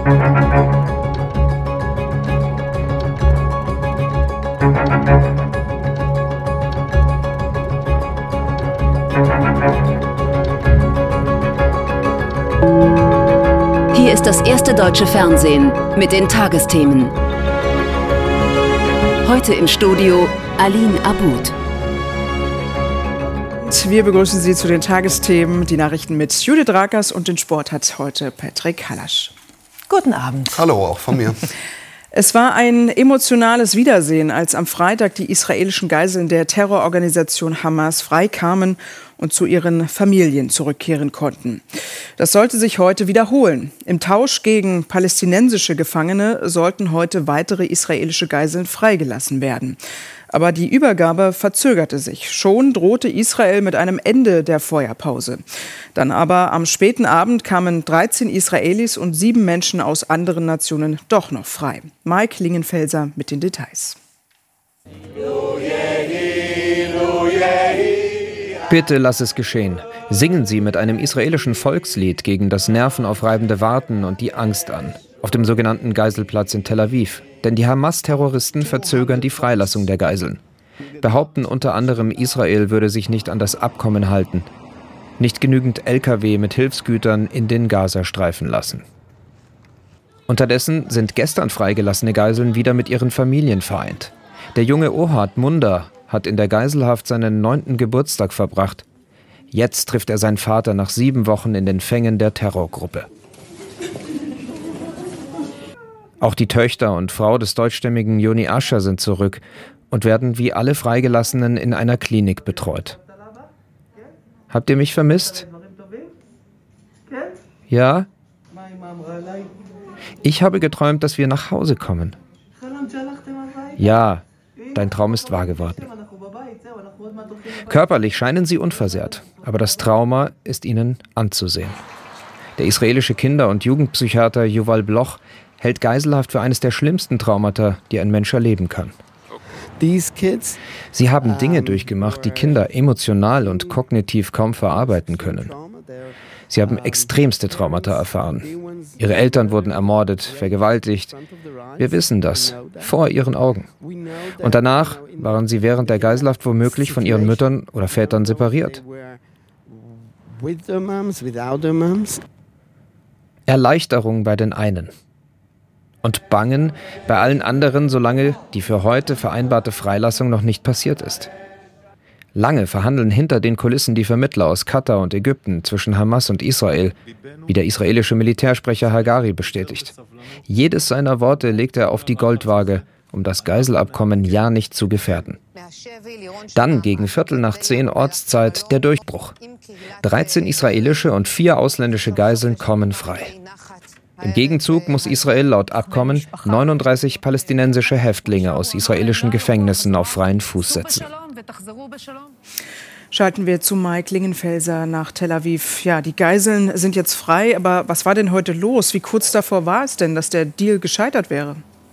Hier ist das erste deutsche Fernsehen mit den Tagesthemen. Heute im Studio Aline Abud. Wir begrüßen Sie zu den Tagesthemen. Die Nachrichten mit Judith Rakers und den Sport hat heute Patrick Hallasch. Guten Abend. Hallo, auch von mir. Es war ein emotionales Wiedersehen, als am Freitag die israelischen Geiseln der Terrororganisation Hamas freikamen und zu ihren Familien zurückkehren konnten. Das sollte sich heute wiederholen. Im Tausch gegen palästinensische Gefangene sollten heute weitere israelische Geiseln freigelassen werden. Aber die Übergabe verzögerte sich. Schon drohte Israel mit einem Ende der Feuerpause. Dann aber am späten Abend kamen 13 Israelis und 7 Menschen aus anderen Nationen doch noch frei. Mike Lingenfelser mit den Details. Bitte lass es geschehen. Singen Sie mit einem israelischen Volkslied gegen das nervenaufreibende Warten und die Angst an. Auf dem sogenannten Geiselplatz in Tel Aviv. Denn die Hamas-Terroristen verzögern die Freilassung der Geiseln. Behaupten unter anderem, Israel würde sich nicht an das Abkommen halten. Nicht genügend Lkw mit Hilfsgütern in den Gazastreifen lassen. Unterdessen sind gestern freigelassene Geiseln wieder mit ihren Familien vereint. Der junge Ohad Munda hat in der Geiselhaft seinen 9. Geburtstag verbracht. Jetzt trifft er seinen Vater nach 7 Wochen in den Fängen der Terrorgruppe. Auch die Töchter und Frau des deutschstämmigen Yoni Ascher sind zurück und werden wie alle Freigelassenen in einer Klinik betreut. Habt ihr mich vermisst? Ja? Ich habe geträumt, dass wir nach Hause kommen. Ja, dein Traum ist wahr geworden. Körperlich scheinen sie unversehrt, aber das Trauma ist ihnen anzusehen. Der israelische Kinder- und Jugendpsychiater Yuval Bloch hält Geiselhaft für eines der schlimmsten Traumata, die ein Mensch erleben kann. Sie haben Dinge durchgemacht, die Kinder emotional und kognitiv kaum verarbeiten können. Sie haben extremste Traumata erfahren. Ihre Eltern wurden ermordet, vergewaltigt. Wir wissen das, vor ihren Augen. Und danach waren sie während der Geiselhaft womöglich von ihren Müttern oder Vätern separiert. Erleichterung bei den einen. Und Bangen bei allen anderen, solange die für heute vereinbarte Freilassung noch nicht passiert ist. Lange verhandeln hinter den Kulissen die Vermittler aus Katar und Ägypten zwischen Hamas und Israel, wie der israelische Militärsprecher Hagari bestätigt. Jedes seiner Worte legt er auf die Goldwaage, um das Geiselabkommen ja nicht zu gefährden. Dann gegen 9:15 Ortszeit der Durchbruch. 13 israelische und 4 ausländische Geiseln kommen frei. Im Gegenzug muss Israel laut Abkommen 39 palästinensische Häftlinge aus israelischen Gefängnissen auf freien Fuß setzen. Schalten wir zu Mike Lingenfelser nach Tel Aviv. Ja, die Geiseln sind jetzt frei, aber was war denn heute los? Wie kurz davor war es denn, dass der Deal gescheitert wäre?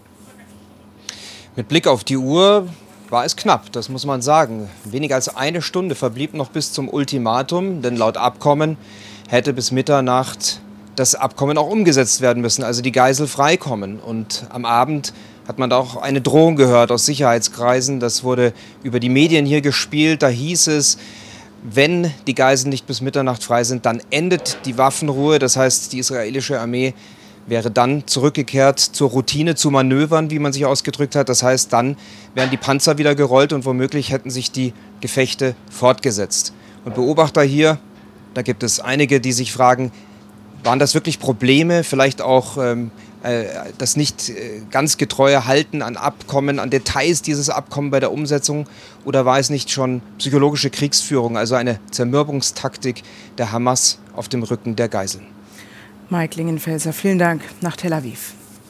Mit Blick auf die Uhr war es knapp, das muss man sagen. Weniger als eine Stunde verblieb noch bis zum Ultimatum, denn laut Abkommen hätte bis Mitternacht das Abkommen auch umgesetzt werden müssen, also die Geisel freikommen. Und am Abend hat man da auch eine Drohung gehört aus Sicherheitskreisen. Das wurde über die Medien hier gespielt. Da hieß es, wenn die Geiseln nicht bis Mitternacht frei sind, dann endet die Waffenruhe. Das heißt, die israelische Armee wäre dann zurückgekehrt zur Routine, zu Manövern, wie man sich ausgedrückt hat. Das heißt, dann wären die Panzer wieder gerollt und womöglich hätten sich die Gefechte fortgesetzt. Und Beobachter hier, da gibt es einige, die sich fragen, waren das wirklich Probleme, vielleicht auch das nicht ganz getreue Halten an Abkommen, an Details dieses Abkommens bei der Umsetzung? Oder war es nicht schon psychologische Kriegsführung, also eine Zermürbungstaktik der Hamas auf dem Rücken der Geiseln? Mike Lingenfelser, vielen Dank nach Tel Aviv.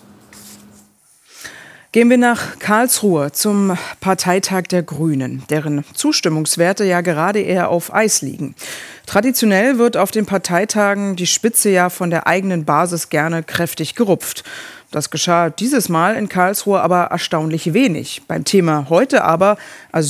Gehen wir nach Karlsruhe zum Parteitag der Grünen, deren Zustimmungswerte ja gerade eher auf Eis liegen. Traditionell wird auf den Parteitagen die Spitze ja von der eigenen Basis gerne kräftig gerupft. Das geschah dieses Mal in Karlsruhe aber erstaunlich wenig. Beim Thema heute aber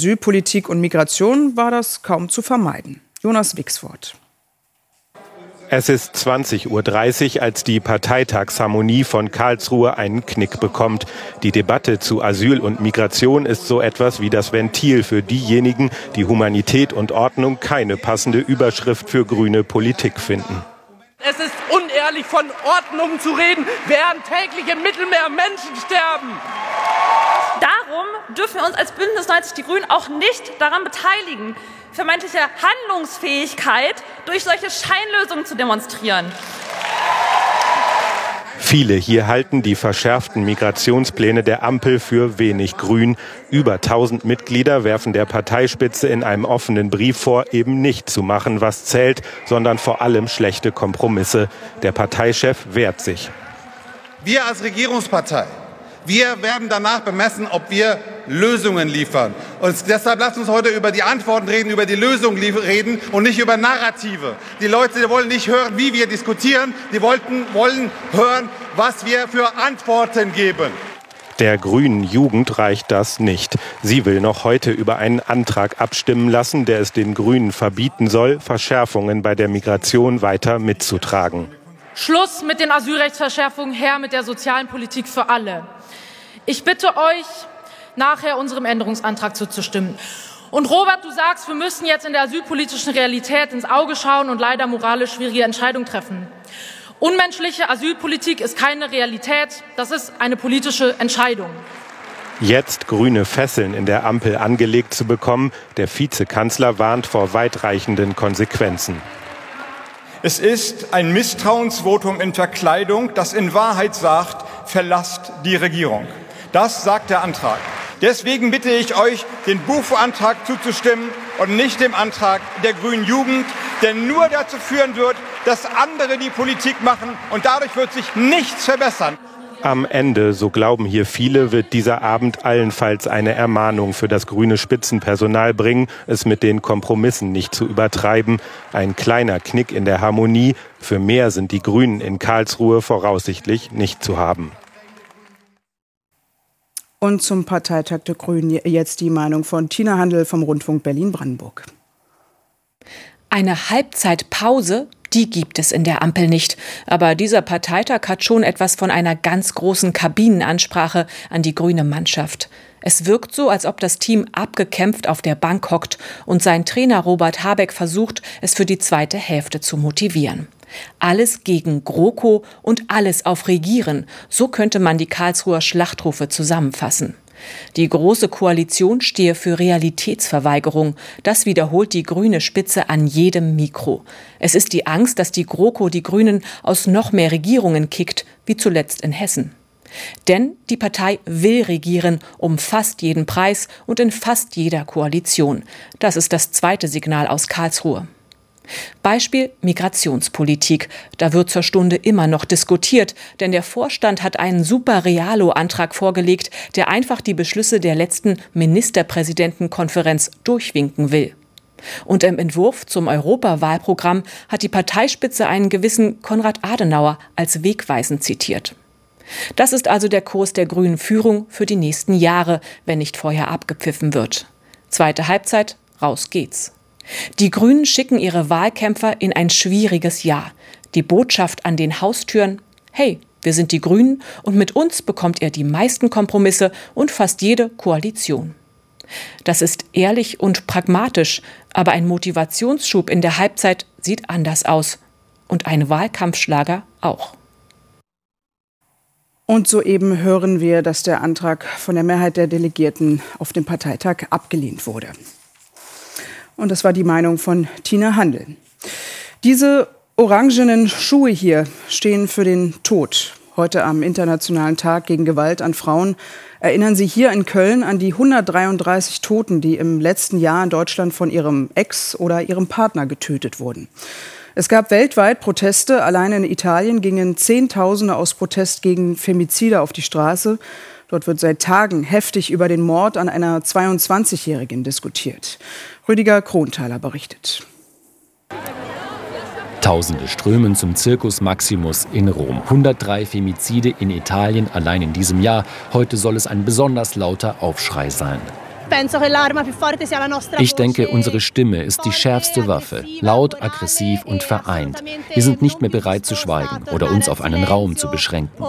Asylpolitik und Migration war das kaum zu vermeiden. Jonas Wixford. Es ist 20:30 Uhr, als die Parteitagsharmonie von Karlsruhe einen Knick bekommt. Die Debatte zu Asyl und Migration ist so etwas wie das Ventil für diejenigen, die Humanität und Ordnung keine passende Überschrift für grüne Politik finden. Es ist unehrlich, von Ordnung zu reden, während täglich im Mittelmeer Menschen sterben. Darum dürfen wir uns als Bündnis 90 Die Grünen auch nicht daran beteiligen, vermeintliche Handlungsfähigkeit durch solche Scheinlösungen zu demonstrieren. Viele hier halten die verschärften Migrationspläne der Ampel für wenig grün. Über 1000 Mitglieder werfen der Parteispitze in einem offenen Brief vor, eben nicht zu machen, was zählt, sondern vor allem schlechte Kompromisse. Der Parteichef wehrt sich. Wir als Regierungspartei, wir werden danach bemessen, ob wir Lösungen liefern. Und deshalb lasst uns heute über die Antworten reden, über die Lösungen reden und nicht über Narrative. Die Leute wollen nicht hören, wie wir diskutieren, die wollen hören, was wir für Antworten geben. Der grünen Jugend reicht das nicht. Sie will noch heute über einen Antrag abstimmen lassen, der es den Grünen verbieten soll, Verschärfungen bei der Migration weiter mitzutragen. Schluss mit den Asylrechtsverschärfungen, her mit der sozialen Politik für alle. Ich bitte euch, nachher unserem Änderungsantrag zuzustimmen. Und Robert, du sagst, wir müssen jetzt in der asylpolitischen Realität ins Auge schauen und leider moralisch schwierige Entscheidungen treffen. Unmenschliche Asylpolitik ist keine Realität, das ist eine politische Entscheidung. Jetzt grüne Fesseln in der Ampel angelegt zu bekommen, der Vizekanzler warnt vor weitreichenden Konsequenzen. Es ist ein Misstrauensvotum in Verkleidung, das in Wahrheit sagt, verlasst die Regierung. Das sagt der Antrag. Deswegen bitte ich euch, den BUFO-Antrag zuzustimmen und nicht dem Antrag der grünen Jugend, der nur dazu führen wird, dass andere die Politik machen und dadurch wird sich nichts verbessern. Am Ende, so glauben hier viele, wird dieser Abend allenfalls eine Ermahnung für das grüne Spitzenpersonal bringen, es mit den Kompromissen nicht zu übertreiben. Ein kleiner Knick in der Harmonie. Für mehr sind die Grünen in Karlsruhe voraussichtlich nicht zu haben. Und zum Parteitag der Grünen jetzt die Meinung von Tina Handel vom Rundfunk Berlin-Brandenburg. Eine Halbzeitpause, die gibt es in der Ampel nicht. Aber dieser Parteitag hat schon etwas von einer ganz großen Kabinenansprache an die grüne Mannschaft. Es wirkt so, als ob das Team abgekämpft auf der Bank hockt und sein Trainer Robert Habeck versucht, es für die zweite Hälfte zu motivieren. Alles gegen GroKo und alles auf Regieren. So könnte man die Karlsruher Schlachtrufe zusammenfassen. Die Große Koalition stehe für Realitätsverweigerung. Das wiederholt die grüne Spitze an jedem Mikro. Es ist die Angst, dass die GroKo die Grünen aus noch mehr Regierungen kickt, wie zuletzt in Hessen. Denn die Partei will regieren um fast jeden Preis und in fast jeder Koalition. Das ist das zweite Signal aus Karlsruhe. Beispiel Migrationspolitik. Da wird zur Stunde immer noch diskutiert, denn der Vorstand hat einen Super-Realo-Antrag vorgelegt, der einfach die Beschlüsse der letzten Ministerpräsidentenkonferenz durchwinken will. Und im Entwurf zum Europawahlprogramm hat die Parteispitze einen gewissen Konrad Adenauer als wegweisend zitiert. Das ist also der Kurs der grünen Führung für die nächsten Jahre, wenn nicht vorher abgepfiffen wird. Zweite Halbzeit, raus geht's. Die Grünen schicken ihre Wahlkämpfer in ein schwieriges Jahr. Die Botschaft an den Haustüren: Hey, wir sind die Grünen und mit uns bekommt ihr die meisten Kompromisse und fast jede Koalition. Das ist ehrlich und pragmatisch, aber ein Motivationsschub in der Halbzeit sieht anders aus. Und ein Wahlkampfschlager auch. Und soeben hören wir, dass der Antrag von der Mehrheit der Delegierten auf dem Parteitag abgelehnt wurde. Und das war die Meinung von Tina Handel. Diese orangenen Schuhe hier stehen für den Tod. Heute am Internationalen Tag gegen Gewalt an Frauen erinnern sie hier in Köln an die 133 Toten, die im letzten Jahr in Deutschland von ihrem Ex oder ihrem Partner getötet wurden. Es gab weltweit Proteste. Allein in Italien gingen Zehntausende aus Protest gegen Femizide auf die Straße. Dort wird seit Tagen heftig über den Mord an einer 22-Jährigen diskutiert. Rüdiger Kronthaler berichtet. Tausende strömen zum Circus Maximus in Rom. 103 Femizide in Italien allein in diesem Jahr. Heute soll es ein besonders lauter Aufschrei sein. Ich denke, unsere Stimme ist die schärfste Waffe, laut, aggressiv und vereint. Wir sind nicht mehr bereit zu schweigen oder uns auf einen Raum zu beschränken.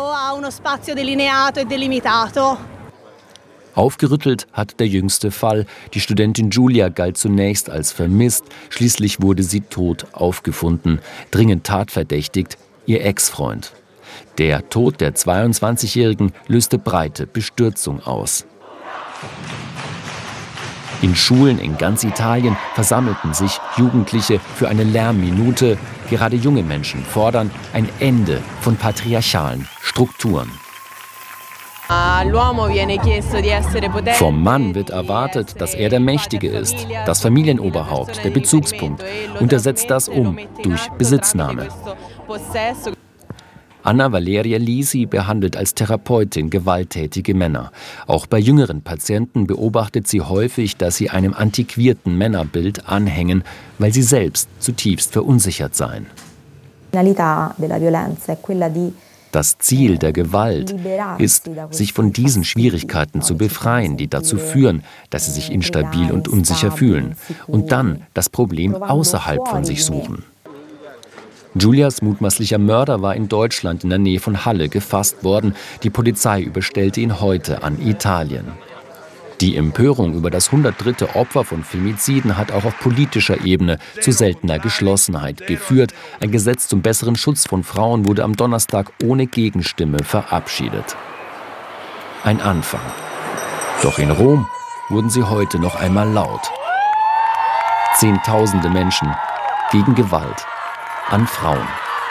Aufgerüttelt hat der jüngste Fall. Die Studentin Giulia galt zunächst als vermisst. Schließlich wurde sie tot aufgefunden, dringend tatverdächtigt, ihr Ex-Freund. Der Tod der 22-Jährigen löste breite Bestürzung aus. In Schulen in ganz Italien versammelten sich Jugendliche für eine Lärmminute. Gerade junge Menschen fordern ein Ende von patriarchalen Strukturen. Vom Mann wird erwartet, dass er der Mächtige ist, das Familienoberhaupt, der Bezugspunkt, und er setzt das um durch Besitznahme. Anna Valeria Lisi behandelt als Therapeutin gewalttätige Männer. Auch bei jüngeren Patienten beobachtet sie häufig, dass sie einem antiquierten Männerbild anhängen, weil sie selbst zutiefst verunsichert seien. Das Ziel der Gewalt ist, sich von diesen Schwierigkeiten zu befreien, die dazu führen, dass sie sich instabil und unsicher fühlen und dann das Problem außerhalb von sich suchen. Giulias mutmaßlicher Mörder war in Deutschland in der Nähe von Halle gefasst worden. Die Polizei überstellte ihn heute an Italien. Die Empörung über das 103. Opfer von Femiziden hat auch auf politischer Ebene zu seltener Geschlossenheit geführt. Ein Gesetz zum besseren Schutz von Frauen wurde am Donnerstag ohne Gegenstimme verabschiedet. Ein Anfang. Doch in Rom wurden sie heute noch einmal laut. Zehntausende Menschen gegen Gewalt an Frauen.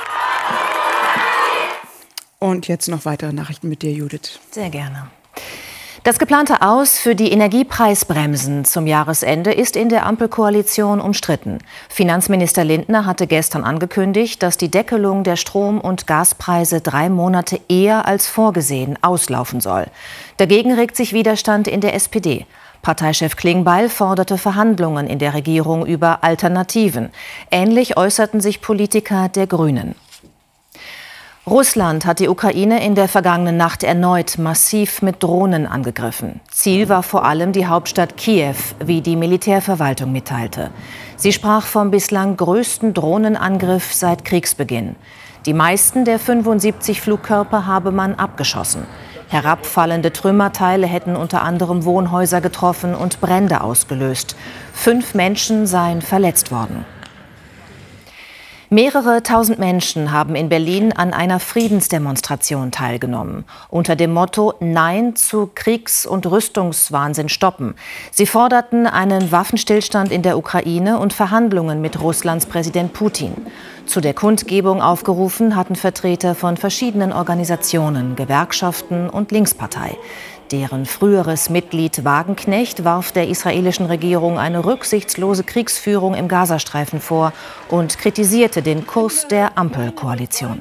Und jetzt noch weitere Nachrichten mit dir, Judith. Sehr gerne. Das geplante Aus für die Energiepreisbremsen zum Jahresende ist in der Ampelkoalition umstritten. Finanzminister Lindner hatte gestern angekündigt, dass die Deckelung der Strom- und Gaspreise 3 Monate eher als vorgesehen auslaufen soll. Dagegen regt sich Widerstand in der SPD. Parteichef Klingbeil forderte Verhandlungen in der Regierung über Alternativen. Ähnlich äußerten sich Politiker der Grünen. Russland hat die Ukraine in der vergangenen Nacht erneut massiv mit Drohnen angegriffen. Ziel war vor allem die Hauptstadt Kiew, wie die Militärverwaltung mitteilte. Sie sprach vom bislang größten Drohnenangriff seit Kriegsbeginn. Die meisten der 75 Flugkörper habe man abgeschossen. Herabfallende Trümmerteile hätten unter anderem Wohnhäuser getroffen und Brände ausgelöst. 5 Menschen seien verletzt worden. Mehrere tausend Menschen haben in Berlin an einer Friedensdemonstration teilgenommen. Unter dem Motto Nein zu Kriegs- und Rüstungswahnsinn stoppen. Sie forderten einen Waffenstillstand in der Ukraine und Verhandlungen mit Russlands Präsident Putin. Zu der Kundgebung aufgerufen hatten Vertreter von verschiedenen Organisationen, Gewerkschaften und Linkspartei. Deren früheres Mitglied Wagenknecht warf der israelischen Regierung eine rücksichtslose Kriegsführung im Gazastreifen vor und kritisierte den Kurs der Ampelkoalition.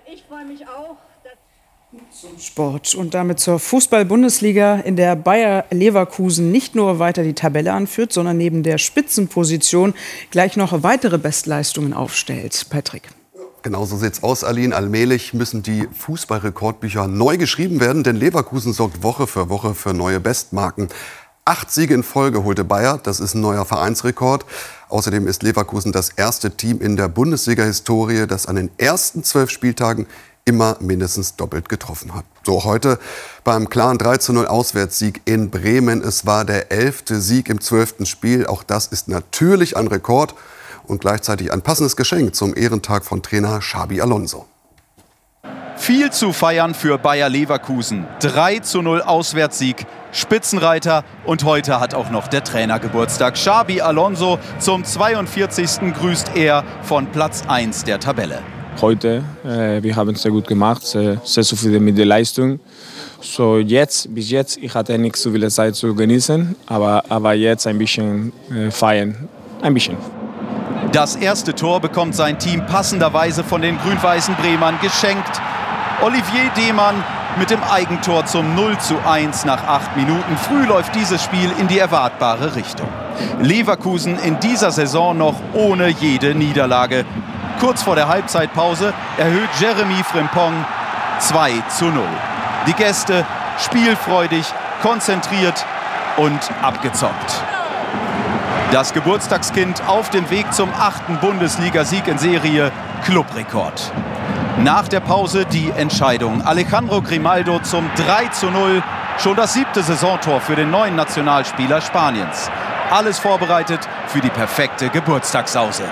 Zum Sport und damit zur Fußball-Bundesliga, in der Bayer Leverkusen nicht nur weiter die Tabelle anführt, sondern neben der Spitzenposition gleich noch weitere Bestleistungen aufstellt. Patrick. Genau so sieht's aus, Aline. Allmählich müssen die Fußballrekordbücher neu geschrieben werden, denn Leverkusen sorgt Woche für neue Bestmarken. 8 Siege in Folge holte Bayer, das ist ein neuer Vereinsrekord. Außerdem ist Leverkusen das erste Team in der Bundesliga-Historie, das an den ersten 12 Spieltagen immer mindestens doppelt getroffen hat. So heute beim klaren 3:0 Auswärtssieg in Bremen. Es war der 11. Sieg im 12. Spiel. Auch das ist natürlich ein Rekord und gleichzeitig ein passendes Geschenk zum Ehrentag von Trainer Xabi Alonso. Viel zu feiern für Bayer Leverkusen. 3:0 Auswärtssieg, Spitzenreiter und heute hat auch noch der Trainer Geburtstag. Xabi Alonso zum 42. grüßt er von Platz 1 der Tabelle. Heute, wir haben es sehr gut gemacht, sehr zufrieden mit der Leistung. So bis jetzt, ich hatte nicht so viel Zeit zu genießen, aber jetzt ein bisschen feiern, ein bisschen. Das erste Tor bekommt sein Team passenderweise von den grün-weißen Bremern geschenkt. Olivier Demann mit dem Eigentor zum 0:1 nach 8 Minuten. Früh läuft dieses Spiel in die erwartbare Richtung. Leverkusen in dieser Saison noch ohne jede Niederlage. Kurz vor der Halbzeitpause erhöht Jeremy Frimpong 2:0. Die Gäste spielfreudig, konzentriert und abgezockt. Das Geburtstagskind auf dem Weg zum 8. Bundesligasieg in Serie, Clubrekord. Nach der Pause die Entscheidung. Alejandro Grimaldo zum 3:0. Schon das 7. Saisontor für den neuen Nationalspieler Spaniens. Alles vorbereitet für die perfekte Geburtstagssause.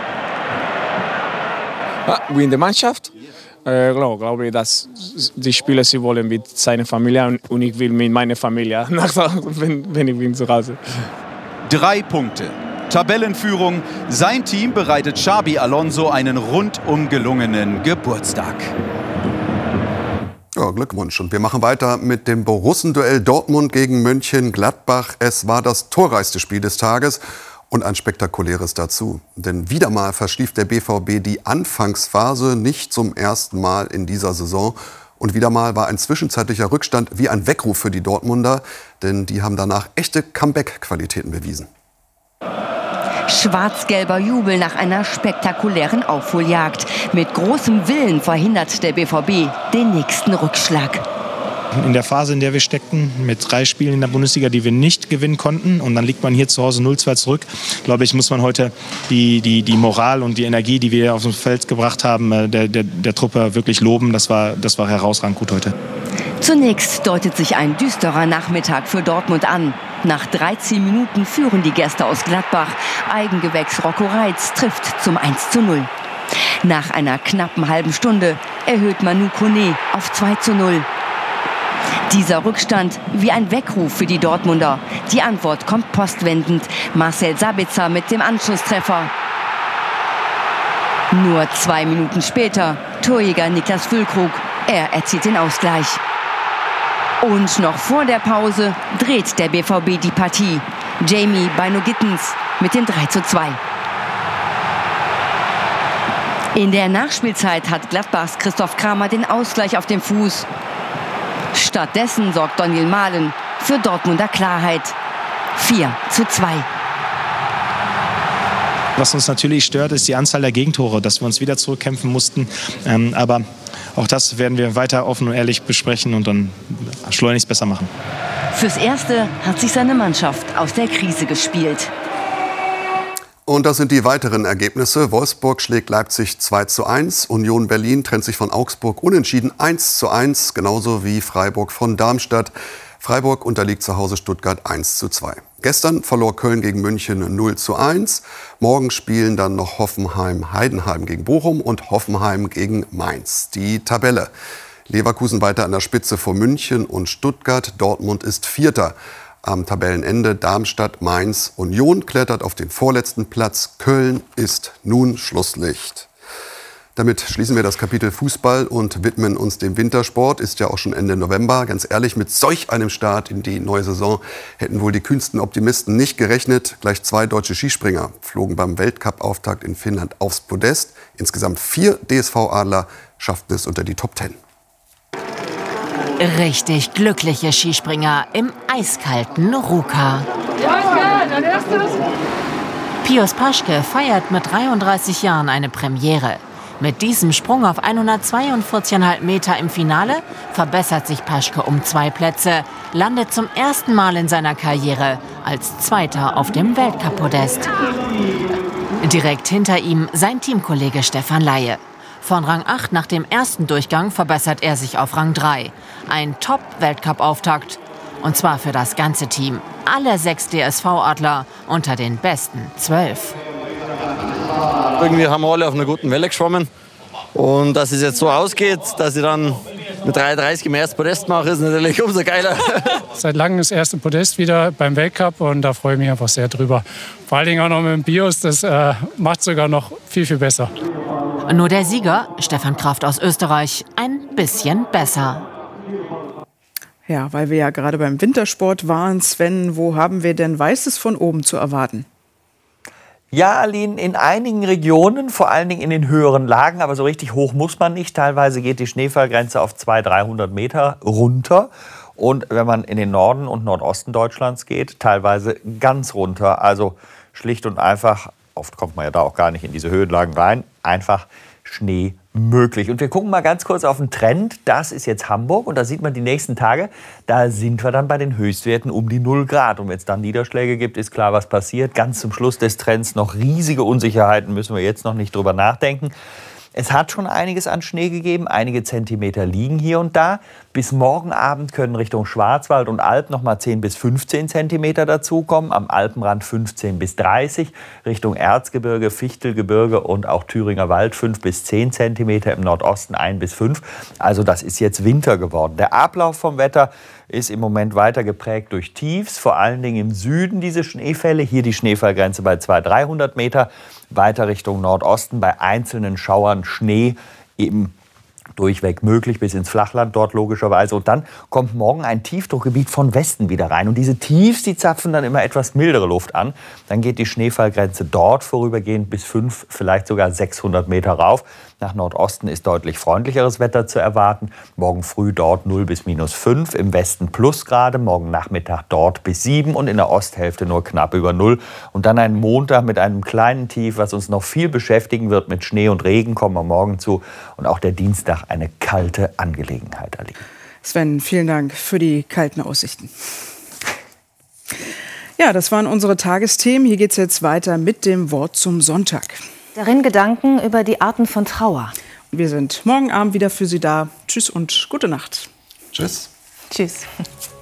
Wie in der Mannschaft? Glaube ich, dass die Spieler sie wollen mit seiner Familie und ich will mit meiner Familie, wenn ich bin zu Hause. 3 Punkte. Tabellenführung. Sein Team bereitet Xabi Alonso einen rundum gelungenen Geburtstag. Ja, Glückwunsch. Und wir machen weiter mit dem Borussenduell Dortmund gegen Mönchengladbach. Es war das torreichste Spiel des Tages und ein spektakuläres dazu. Denn wieder mal verschlief der BVB die Anfangsphase, nicht zum ersten Mal in dieser Saison. Und wieder mal war ein zwischenzeitlicher Rückstand wie ein Weckruf für die Dortmunder, denn die haben danach echte Comeback-Qualitäten bewiesen. Schwarz-gelber Jubel nach einer spektakulären Aufholjagd. Mit großem Willen verhindert der BVB den nächsten Rückschlag. In der Phase, in der wir steckten, mit 3 Spielen in der Bundesliga, die wir nicht gewinnen konnten, und dann liegt man hier zu Hause 0-2 zurück, glaube ich, muss man heute die Moral und die Energie, die wir auf das Feld gebracht haben, der Truppe wirklich loben. Das war herausragend gut heute. Zunächst deutet sich ein düsterer Nachmittag für Dortmund an. Nach 13 Minuten führen die Gäste aus Gladbach. Eigengewächs Rocco Reitz trifft zum 1:0. Nach einer knappen halben Stunde erhöht Manu Koné auf 2:0. Dieser Rückstand wie ein Weckruf für die Dortmunder. Die Antwort kommt postwendend. Marcel Sabitzer mit dem Anschlusstreffer. Nur 2 Minuten später Torjäger Niklas Füllkrug. Er erzielt den Ausgleich. Und noch vor der Pause dreht der BVB die Partie. Jamie Bino-Gittens mit dem 3:2. In der Nachspielzeit hat Gladbachs Christoph Kramer den Ausgleich auf dem Fuß. Stattdessen sorgt Daniel Mahlen für Dortmunder Klarheit. 4:2. Was uns natürlich stört, ist die Anzahl der Gegentore, dass wir uns wieder zurückkämpfen mussten. Aber auch das werden wir weiter offen und ehrlich besprechen und dann schleunigst besser machen. Fürs Erste hat sich seine Mannschaft aus der Krise gespielt. Und das sind die weiteren Ergebnisse. Wolfsburg schlägt Leipzig 2:1. Union Berlin trennt sich von Augsburg unentschieden 1:1. Genauso wie Freiburg von Darmstadt. Freiburg unterliegt zu Hause Stuttgart 1:2. Gestern verlor Köln gegen München 0:1. Morgen spielen dann noch Heidenheim gegen Bochum und Hoffenheim gegen Mainz. Die Tabelle. Leverkusen weiter an der Spitze vor München und Stuttgart. Dortmund ist Vierter. Am Tabellenende Darmstadt, Mainz. Union klettert auf den vorletzten Platz. Köln ist nun Schlusslicht. Damit schließen wir das Kapitel Fußball und widmen uns dem Wintersport. Ist ja auch schon Ende November. Ganz ehrlich, mit solch einem Start in die neue Saison hätten wohl die kühnsten Optimisten nicht gerechnet. Gleich 2 deutsche Skispringer flogen beim Weltcup-Auftakt in Finnland aufs Podest. Insgesamt 4 DSV-Adler schafften es unter die Top 10. Richtig glückliche Skispringer im eiskalten Ruka. Pius Paschke feiert mit 33 Jahren eine Premiere. Mit diesem Sprung auf 142,5 Meter im Finale verbessert sich Paschke um 2 Plätze, landet zum ersten Mal in seiner Karriere als Zweiter auf dem Weltcup-Podest. Direkt hinter ihm sein Teamkollege Stefan Laie. Von Rang 8 nach dem ersten Durchgang verbessert er sich auf Rang 3. Ein Top-Weltcup-Auftakt. Und zwar für das ganze Team. Alle 6 DSV-Adler unter den besten 12. Irgendwie haben wir alle auf einer guten Welle geschwommen. Und dass es jetzt so ausgeht, dass ich dann mit 3,30 im ersten Podest mache, ist natürlich umso geiler. Seit langem das erste Podest wieder beim Weltcup und da freue ich mich einfach sehr drüber. Vor allen Dingen auch noch mit dem Pius, das macht sogar noch viel, viel besser. Nur der Sieger, Stefan Kraft aus Österreich, ein bisschen besser. Ja, weil wir ja gerade beim Wintersport waren, Sven, wo haben wir denn Weißes von oben zu erwarten? Ja, Aline, in einigen Regionen, vor allen Dingen in den höheren Lagen, aber so richtig hoch muss man nicht. Teilweise geht die Schneefallgrenze auf 200-300 Meter runter. Und wenn man in den Norden und Nordosten Deutschlands geht, teilweise ganz runter. Also schlicht und einfach, oft kommt man ja da auch gar nicht in diese Höhenlagen rein, einfach Schnee möglich. Und wir gucken mal ganz kurz auf den Trend. Das ist jetzt Hamburg und da sieht man die nächsten Tage, da sind wir dann bei den Höchstwerten um die 0 Grad. Und wenn es dann Niederschläge gibt, ist klar, was passiert. Ganz zum Schluss des Trends noch riesige Unsicherheiten, müssen wir jetzt noch nicht drüber nachdenken. Es hat schon einiges an Schnee gegeben, einige Zentimeter liegen hier und da. Bis morgen Abend können Richtung Schwarzwald und Alp noch mal 10 bis 15 Zentimeter dazukommen, am Alpenrand 15 bis 30, Richtung Erzgebirge, Fichtelgebirge und auch Thüringer Wald 5 bis 10 Zentimeter, im Nordosten 1 bis 5. Also das ist jetzt Winter geworden. Der Ablauf vom Wetter ist im Moment weiter geprägt durch Tiefs, vor allen Dingen im Süden diese Schneefälle. Hier die Schneefallgrenze bei 200-300 Meter, weiter Richtung Nordosten bei einzelnen Schauern Schnee eben durchweg möglich, bis ins Flachland dort logischerweise. Und dann kommt morgen ein Tiefdruckgebiet von Westen wieder rein. Und diese Tiefs, die zapfen dann immer etwas mildere Luft an. Dann geht die Schneefallgrenze dort vorübergehend bis 5, vielleicht sogar 600 Meter rauf. Nach Nordosten ist deutlich freundlicheres Wetter zu erwarten. Morgen früh dort 0 bis -5, im Westen Plusgrade, morgen Nachmittag dort bis 7 und in der Osthälfte nur knapp über 0. Und dann ein Montag mit einem kleinen Tief, was uns noch viel beschäftigen wird mit Schnee und Regen, kommen wir morgen zu. Und auch der Dienstag eine kalte Angelegenheit, Aline. Sven, vielen Dank für die kalten Aussichten. Ja, das waren unsere Tagesthemen. Hier geht es jetzt weiter mit dem Wort zum Sonntag. Darin Gedanken über die Arten von Trauer. Wir sind morgen Abend wieder für Sie da. Tschüss und gute Nacht. Tschüss. Tschüss.